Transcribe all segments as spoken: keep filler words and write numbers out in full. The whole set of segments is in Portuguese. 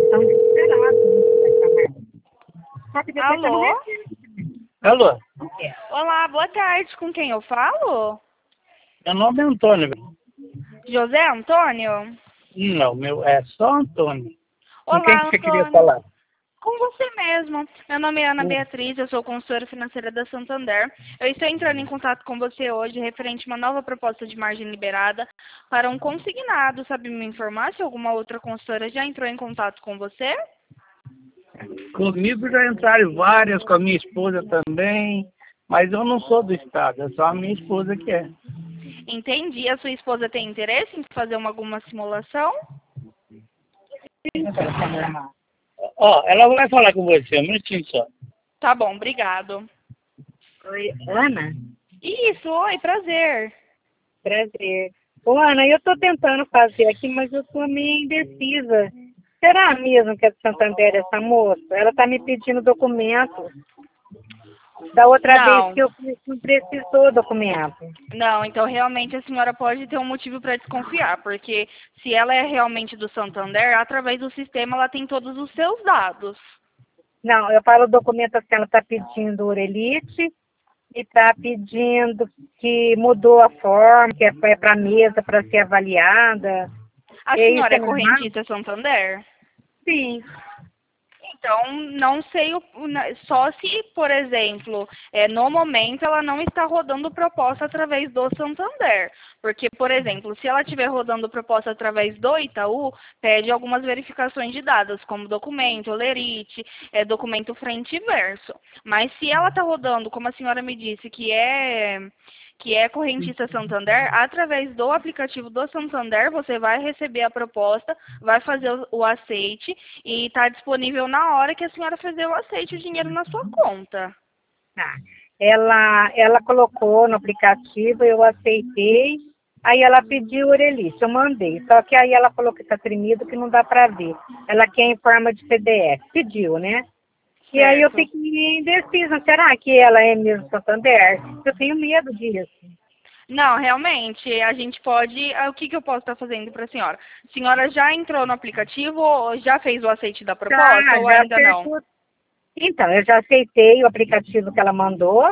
estão desesperados. Só que depois você não Alô? recebe. Alô, Olá, boa tarde. Com quem eu falo? meu nome é Antônio. velho. José Antônio? Não, meu, é só Antônio. Com quem Olá, que você queria Antônio. falar? Com você mesmo. Meu nome é Ana Hum. Beatriz, eu sou consultora financeira da Santander. Eu estou entrando em contato com você hoje referente a uma nova proposta de margem liberada para um consignado. Sabe me informar se alguma outra consultora já entrou em contato com você? Comigo já entraram várias, com a minha esposa também, mas eu não sou do Estado, é só a minha esposa que é. Entendi. A sua esposa tem interesse em fazer uma, alguma simulação? Ó, ela vai falar com você, um minutinho só. Tá bom, obrigado. Oi, Ana? Isso, oi, prazer. Prazer. Ô, Ana, eu tô tentando fazer aqui, mas eu tô meio indecisa. Será mesmo que é de Santander essa moça? Ela tá me pedindo documento. Da outra Não. vez que eu fiz, não precisou documento. Não, então realmente a senhora pode ter um motivo para desconfiar, porque se ela é realmente do Santander, através do sistema ela tem todos os seus dados. Não, eu falo o documento assim, ela tá pedindo orelite e tá pedindo que mudou a forma, que foi para mesa para ser avaliada. A E isso senhora é é normal? correntista Santander? Sim. Então, não sei, o, o- na- só se, por exemplo, é, no momento ela não está rodando proposta através do Santander. Porque, por exemplo, se ela estiver rodando proposta através do Itaú, pede algumas verificações de dados, como documento, olerite, é, documento frente e verso. Mas se ela está rodando, como a senhora me disse, que é que é correntista Santander, através do aplicativo do Santander, você vai receber a proposta, vai fazer o, o aceite e está disponível na hora que a senhora fazer o aceite o dinheiro na sua conta. Tá. Ela, ela colocou no aplicativo, eu aceitei, aí ela pediu orelite, eu mandei. Só que aí ela falou que está tremido, que não dá para ver. Ela quer em forma de P D F, pediu, né? E aí eu Certo. fiquei indecisa, será que ela é mesmo Santander? Eu tenho medo disso. Não, realmente, a gente pode. ah, O que, que eu posso estar fazendo para a senhora? A senhora já entrou no aplicativo ou já fez o aceite da proposta Já, ou já ainda não? perguntou. Então, eu já aceitei o aplicativo que ela mandou,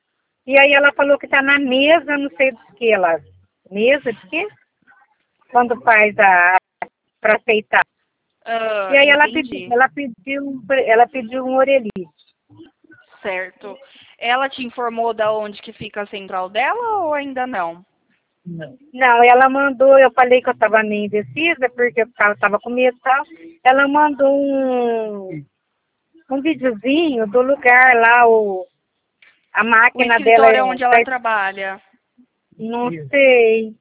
e aí ela falou que está na mesa, não sei do que ela. Mesa de quê? Quando faz a para aceitar. Ah, E aí ela pediu, entendi. ela pediu, um- ela pediu um orelite. Certo. Ela te informou da onde que fica a central dela ou ainda não? Não. Não, ela mandou, eu falei que eu estava meio indecisa, porque eu estava com medo e tal. Ela mandou um, um videozinho do lugar lá, o, a O máquina dela escritório é. onde ela trabalha. Não Isso. sei.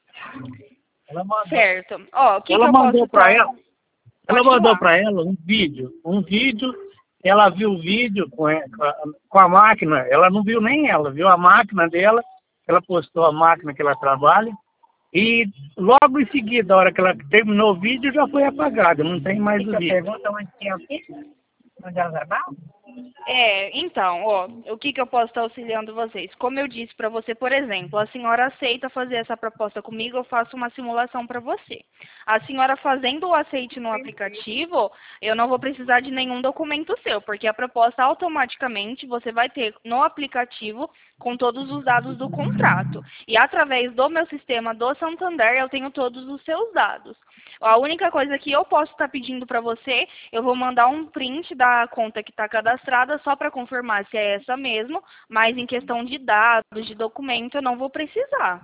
Ela mandou, Certo. Ó, o que, que ela eu posso mandou para estar. ela, ela Pode mandou falar. para ela um vídeo, um vídeo, ela viu o vídeo com a, com a- com a máquina, ela não viu nem ela, viu a máquina dela, ela postou a máquina que ela trabalha, e logo em seguida, a hora que ela terminou o vídeo, já foi apagado, não tem mais o vídeo. Pergunta onde que é o quê? Onde ela trabalha? É, então, ó, o que, que eu posso estar auxiliando vocês? Como eu disse para você, por exemplo, a senhora aceita fazer essa proposta comigo, eu faço uma simulação para você. A senhora fazendo o aceite no aplicativo, eu não vou precisar de nenhum documento seu, porque a proposta automaticamente você vai ter no aplicativo com todos os dados do contrato. E através do meu sistema do Santander, eu tenho todos os seus dados. A única coisa que eu posso estar pedindo para você, eu vou mandar um print da conta que está cadastrada só para confirmar se é essa mesmo, mas em questão de dados, de documento, eu não vou precisar.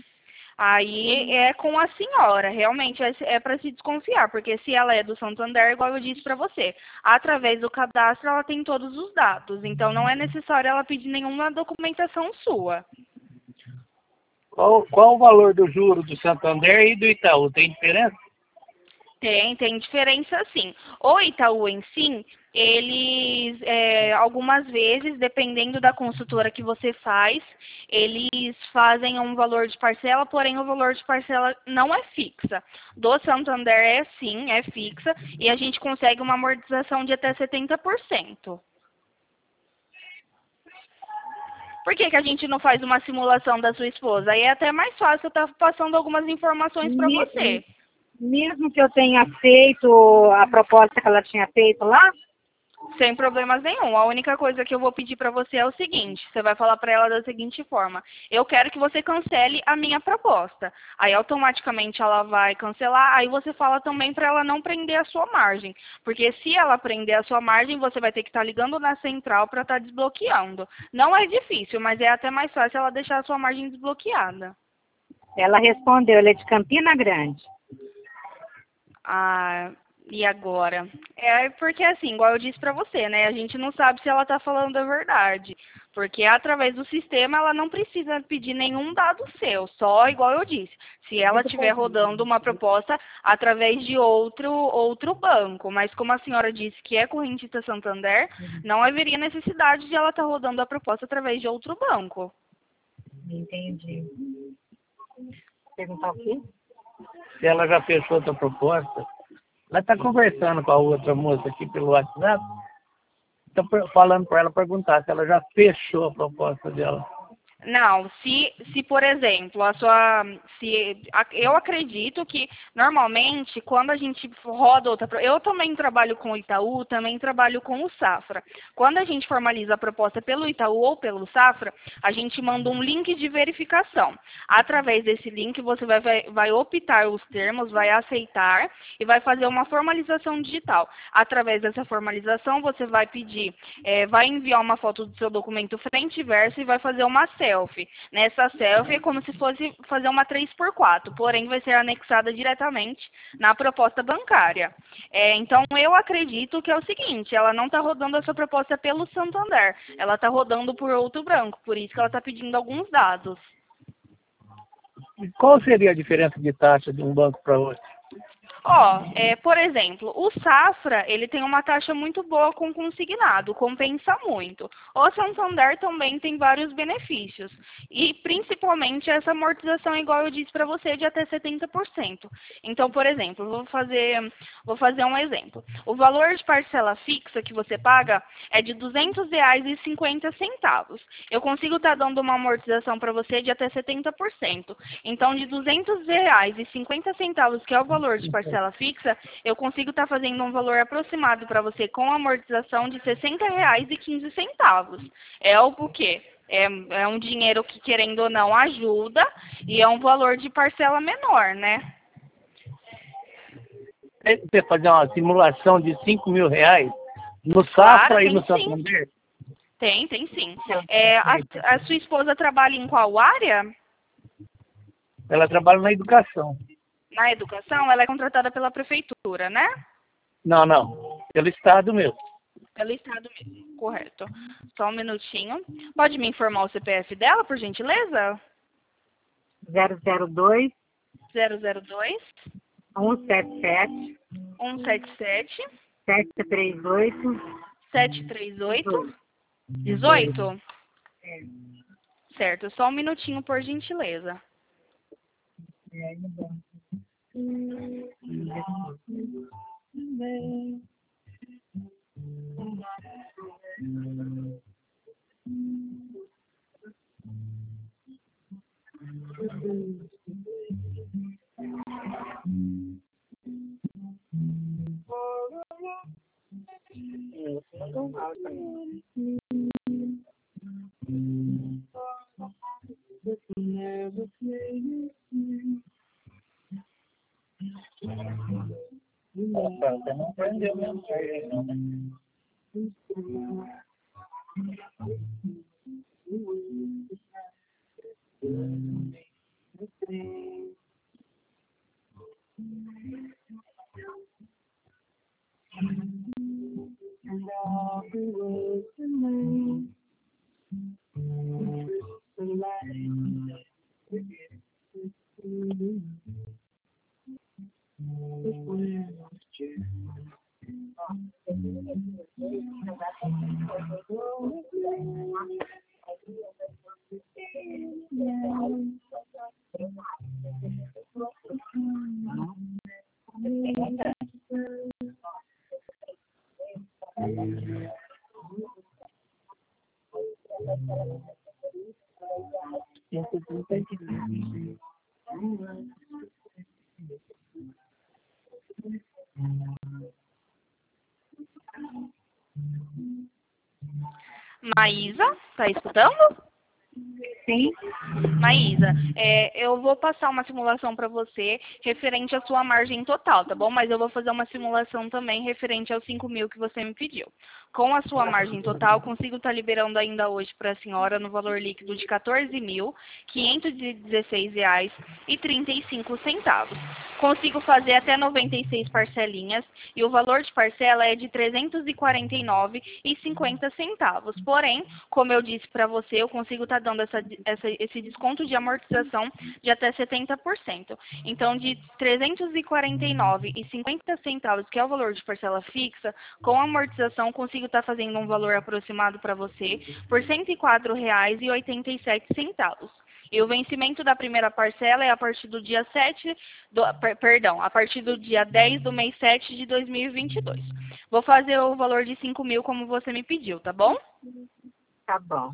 Aí é com a senhora, realmente é, é para se desconfiar, porque se ela é do Santander, igual eu disse para você, através do cadastro ela tem todos os dados, então não é necessário ela pedir nenhuma documentação sua. Qual, qual o valor do juro do Santander e do Itaú? Tem diferença? Tem, tem diferença sim. O Itaú em si, eles, é, algumas vezes, dependendo da consultora que você faz, eles fazem um valor de parcela, porém o valor de parcela não é fixa. Do Santander é sim, é fixa, e a gente consegue uma amortização de até setenta por cento. Por que, que a gente não faz uma simulação da sua esposa? Aí é até mais fácil eu estar passando algumas informações para Me, você. Mesmo que eu tenha feito a proposta que ela tinha feito lá? Sem problemas nenhum. A única coisa que eu vou pedir para você é o seguinte, você vai falar para ela da seguinte forma: eu quero que você cancele a minha proposta. Aí automaticamente ela vai cancelar, aí você fala também para ela não prender a sua margem, porque se ela prender a sua margem, você vai ter que estar ligando na central para estar desbloqueando. Não é difícil, mas é até mais fácil ela deixar a sua margem desbloqueada. Ela respondeu, ela é de Campina Grande. Ah, e agora? É porque assim, igual eu disse pra você, né? A gente não sabe se ela tá falando a verdade. Porque através do sistema ela não precisa pedir nenhum dado seu, só igual eu disse. Se ela estiver rodando uma proposta através de outro outro banco, mas como a senhora disse que é correntista Santander, não haveria necessidade de ela estar rodando a proposta através de outro banco. Entendi. Perguntar o quê? Se ela já fechou outra proposta, ela está conversando com a outra moça aqui pelo WhatsApp, está falando para ela perguntar se ela já fechou a proposta dela. Não, se, se por exemplo, a sua, se, a, eu acredito que normalmente quando a gente roda outra, eu também trabalho com o Itaú, também trabalho com o Safra. Quando a gente formaliza a proposta pelo Itaú ou pelo Safra, a gente manda um link de verificação. Através desse link você vai, vai, vai optar os termos, vai aceitar e vai fazer uma formalização digital. Através dessa formalização você vai pedir, é, vai enviar uma foto do seu documento frente e verso e vai fazer uma selfie. Nessa selfie é como se fosse fazer uma três por quatro, porém vai ser anexada diretamente na proposta bancária. É, então eu acredito que é o seguinte, ela não está rodando essa proposta pelo Santander, ela está rodando por outro banco, por isso que ela está pedindo alguns dados. E qual seria a diferença de taxa de um banco para outro? Ó, é, por exemplo, o Safra, ele tem uma taxa muito boa com consignado, compensa muito. O Santander também tem vários benefícios. E, principalmente, essa amortização, igual eu disse para você, de até setenta por cento. Então, por exemplo, vou fazer, vou fazer um exemplo. O valor de parcela fixa que você paga é de duzentos reais e cinquenta centavos. Eu consigo estar dando uma amortização para você de até setenta por cento. Então, de duzentos reais e cinquenta centavos, que é o valor de parcela fixa, eu consigo estar fazendo um valor aproximado para você com amortização de sessenta reais e quinze centavos. É o quê? É, é um dinheiro que, querendo ou não, ajuda e é um valor de parcela menor, né? Você fazer uma simulação de cinco mil reais no Claro, Safra e tem no sim. Santander? Tem, tem sim. É, a, a sua esposa trabalha em qual área? Ela trabalha na educação. Na educação, ela é contratada pela prefeitura, né? Não, não. Pelo Estado mesmo. Pelo Estado mesmo, correto. Só um minutinho. Pode me informar o C P F dela, por gentileza? zero zero dois, zero zero dois, um sete sete, um sete sete, sete três oito, sete três oito, dezoito? É. Certo, só um minutinho, por gentileza. É, bom. Nossa, você não prendeu mesmo aí, não, né? Maísa, tá escutando? Sim. Maísa, é, eu vou passar uma simulação para você referente à sua margem total, tá bom? Mas eu vou fazer uma simulação também referente aos cinco mil que você me pediu. Com a sua margem total, consigo estar liberando ainda hoje para a senhora no valor líquido de quatorze mil, quinhentos e dezesseis reais e trinta e cinco centavos. Consigo fazer até noventa e seis parcelinhas e o valor de parcela é de trezentos e quarenta e nove reais e cinquenta centavos. Porém, como eu disse para você, eu consigo estar dando essa, essa, esse desconto de amortização de até setenta por cento. Então, de trezentos e quarenta e nove reais e cinquenta centavos, que é o valor de parcela fixa, com amortização consigo estar fazendo um valor aproximado para você por cento e quatro reais e oitenta e sete centavos. E o vencimento da primeira parcela é a partir do dia sete, do, per, perdão, a partir do dia dez do mês sete de dois mil e vinte e dois. Vou fazer o valor de cinco mil como você me pediu, tá bom? Tá bom.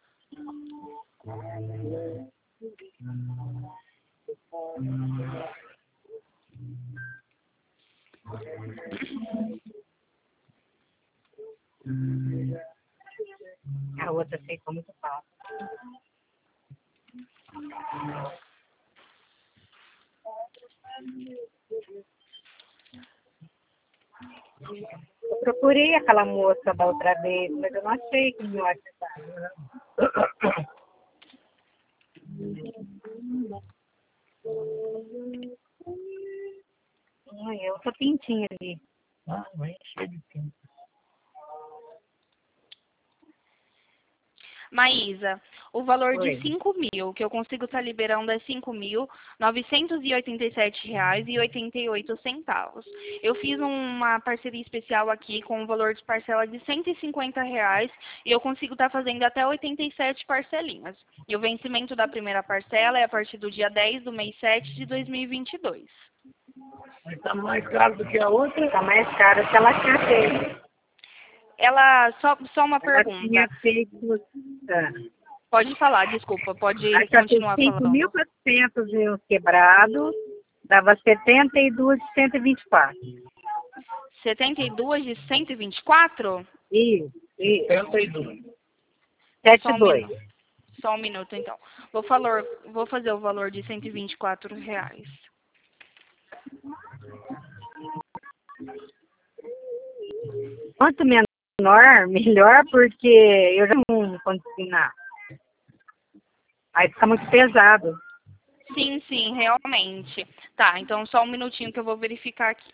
A outra aceitou muito fácil. Eu procurei aquela moça da outra vez, mas eu não achei que me WhatsApp. Ai, é outra pintinha ali. Ah, vai encher de tempo. Maísa, o valor Oi. de cinco mil que eu consigo estar liberando é cinco mil novecentos e oitenta e sete reais e oitenta e oito centavos. Eu fiz uma parceria especial aqui com um valor de parcela de cento e cinquenta reais e eu consigo estar fazendo até oitenta e sete parcelinhas. E o vencimento da primeira parcela é a partir do dia dez do mês sete de dois mil e vinte e dois. Mas tá mais caro do que a outra? Tá mais caro que ela tinha feito. Ela, só, só uma Ela pergunta. tinha feito. Ah, Pode falar, desculpa, pode ela tinha feito continuar cinco mil falando. e quatrocentos e uns quebrados, dava setenta e dois de cento e vinte e quatro. setenta e dois de cento e vinte e quatro? Isso, isso. setenta e dois. Sete Só um dois. minuto. Só um minuto, então. Vou, falor, vou fazer o valor de cento e vinte e quatro reais. Quanto menor, melhor, porque eu já não consigo nada. Aí fica muito pesado. Sim, sim, realmente. Tá, então só um minutinho que eu vou verificar aqui.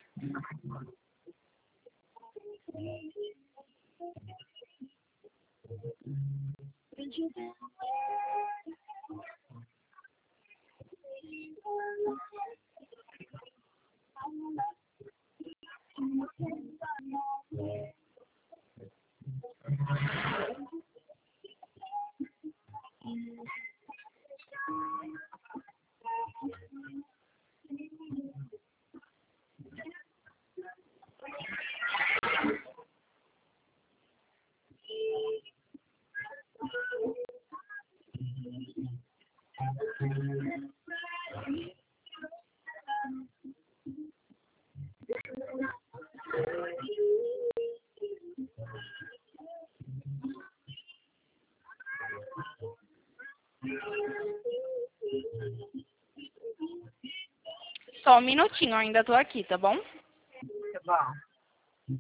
Só um minutinho, eu ainda tô aqui, tá bom? Tá bom.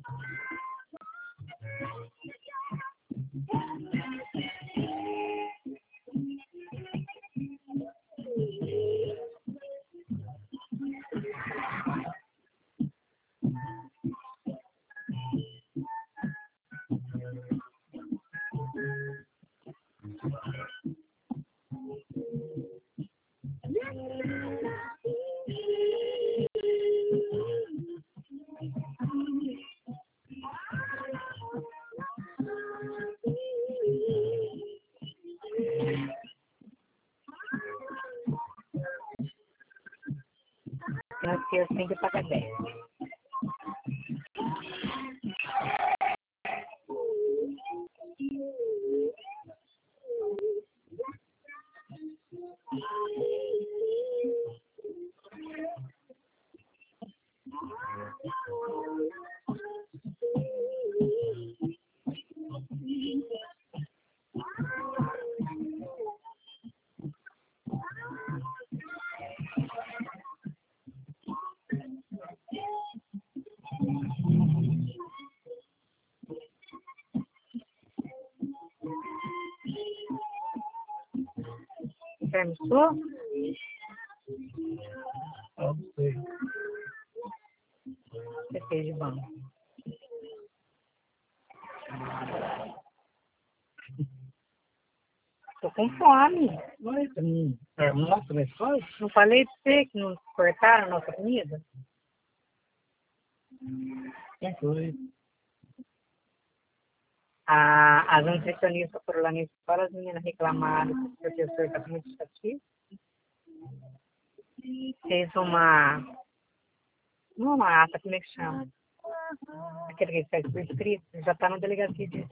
Não esqueça, tem que pagar dez. Permissou? Não sei. Você fez de bom. Tô com fome. Mas não almoço na escola? Não falei pra você que não cortaram a nossa comida? Quem foi? A, as nutricionistas foram lá na escola, as meninas reclamaram que o professor está muito chatice. Fez uma... Não uma ata, como é que chama? Aquele que faz por escrito, já está na delegacia de...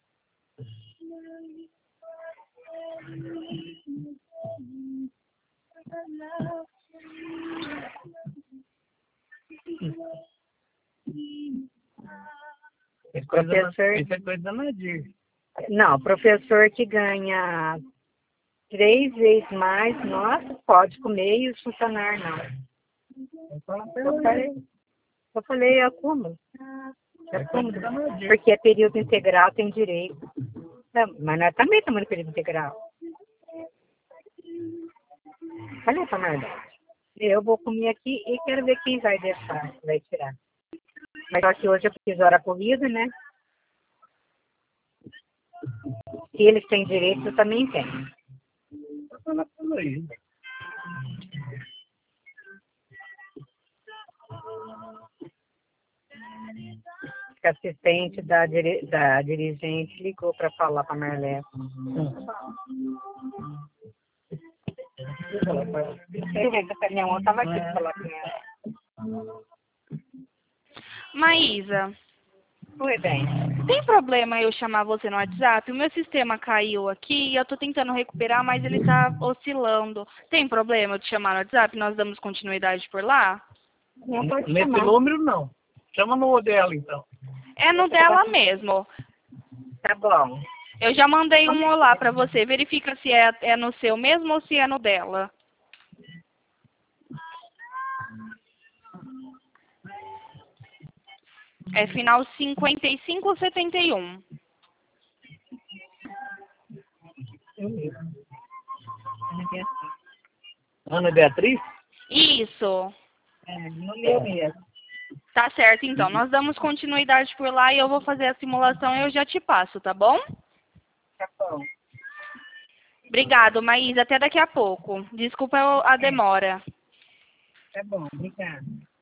É coisa, Professor... isso é coisa da Nadir. Não, professor que ganha três vezes mais, nossa, pode comer e os funcionários não. Eu falei, eu falei, é como? É como? Porque é período integral, tem direito. Não, mas nós também estamos no período integral. Olha essa merda. Eu vou comer aqui e quero ver quem vai deixar, vai tirar. Mas só que hoje eu fiz hora corrida, né? Se eles têm direito, eu também tenho. A assistente da, diri da dirigente ligou para falar para a Marlé. Minha mãe estava aqui para falar com ela. Maísa, Oi, bem. tem problema eu chamar você no WhatsApp? O meu sistema caiu aqui e eu tô tentando recuperar, mas ele tá oscilando. Tem problema eu te chamar no WhatsApp? Nós damos continuidade por lá? Não pode Nesse chamar. número, não. Chama no dela, então. É no dela mesmo. Tá bom. Eu já mandei um olá pra você. Verifica se é, é no seu mesmo ou se é no dela. É final cinquenta e cinco setenta e um. Eu mesmo. Ana Beatriz? Isso. É, no meu mesmo. Tá certo, então. Nós damos continuidade por lá e eu vou fazer a simulação e eu já te passo, tá bom? Tá bom. Obrigado, Maísa. Até daqui a pouco. Desculpa a demora. Tá bom, obrigada.